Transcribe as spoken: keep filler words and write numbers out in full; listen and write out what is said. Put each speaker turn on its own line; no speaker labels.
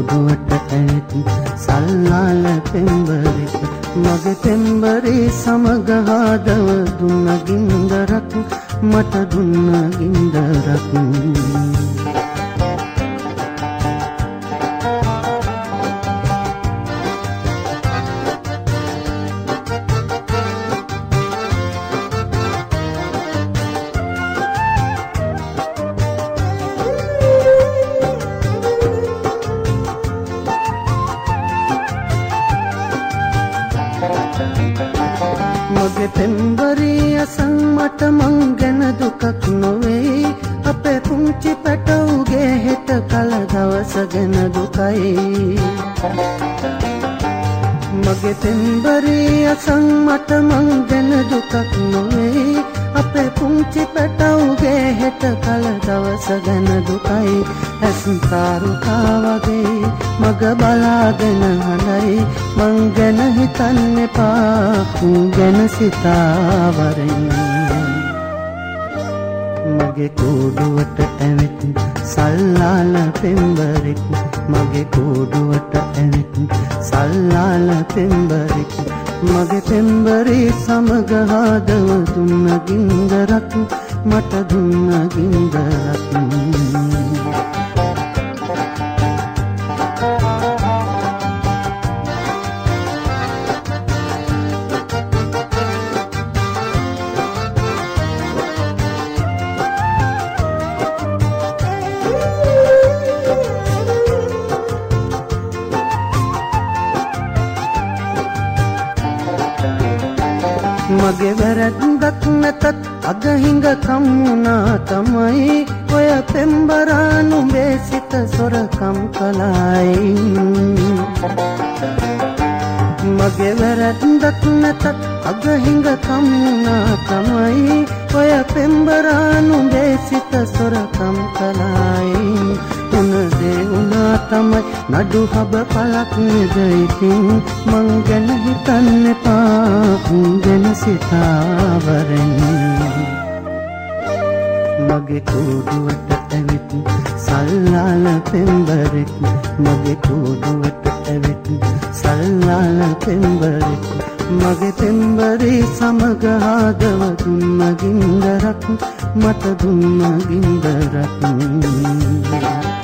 කූඩුවට ඇවිත් සල්ලාල පෙම්බරෙක් මගේ පෙම්බරේ සමග හදව දුන්න ගින්දරක් මට දුන්න ගින්දරක් මගේ පෙම්බරේ අසන් මට මං ගැන දුකක් නොවේ අපේ පුංචි පැටවුගේ හෙට කල දවස ගැන දුකයි මගේ පෙම්බරේ අසන් මට මං ගැන දුකක් නොවේ අපේ පුංචි පැටවුගේ හෙට කල දවස ගැන දුකයි ඇස් තාරුකා වගේ මග බලාගෙන හඬයි මං ගැන හිතන්න එපා උන් ගැන සිතාවරෙන් මගේ කූඩුවට ඇවිත් සල්ලාල පෙම්බරෙක් මගේ කූඩුවට ඇවිත් සල්ලාල පෙම්බරෙක් මගේ පෙම්බරේ සමග හදව දුන්න ගින්දරක් මට දුන්න ගින්දරක් මගේ වැරැද්දක් නැතත් අගහිඟ කම්මුණා තමයි ඔය පෙම්බරා නුඹේ සිත සොරකම් කළයි මගේ වැරැද්දක් නැතත් අගහිඟ කම්මුණා තමයි ඔය පෙම්බරා නුඹේ සිත සොරකම් කළයි උනදේ උනා තමයි නඩු හබ පලක් නෙදයිතින් මං ගැන හිතන්න එපා උන් ගැන සිතාවරෙන් මගේ කූඩුවට ඇවිත් සල්ලාල පෙම්බරෙක් මගේ කූඩුවට ඇවිත් සල්ලාල පෙම්බරෙක් මගේ පෙම්බරේ සමග හදව දුන්න ගින්දරක් මට දුන්න ගින්දරක්